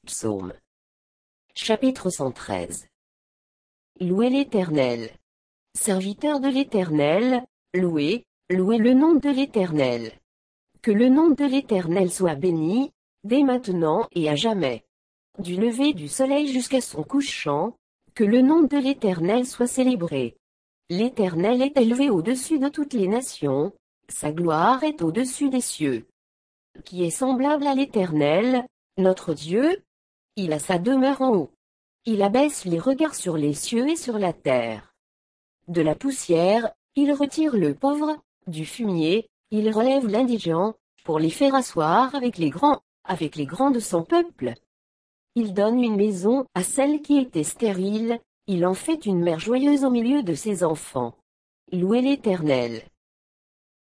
Psaume. Chapitre 113. Louez l'Éternel. Serviteurs de l'Éternel, louez le nom de l'Éternel. Que le nom de l'Éternel soit béni, dès maintenant et à jamais. Du lever du soleil jusqu'à son couchant, que le nom de l'Éternel soit célébré. L'Éternel est élevé au-dessus de toutes les nations, sa gloire est au-dessus des cieux. Qui est semblable à l'Éternel, notre Dieu? Il a sa demeure en haut. Il abaisse les regards sur les cieux et sur la terre. De la poussière, il retire le pauvre, du fumier, il relève l'indigent, pour les faire asseoir avec les grands de son peuple. Il donne une maison à celle qui était stérile, il en fait une mère joyeuse au milieu de ses enfants. Louez l'Éternel.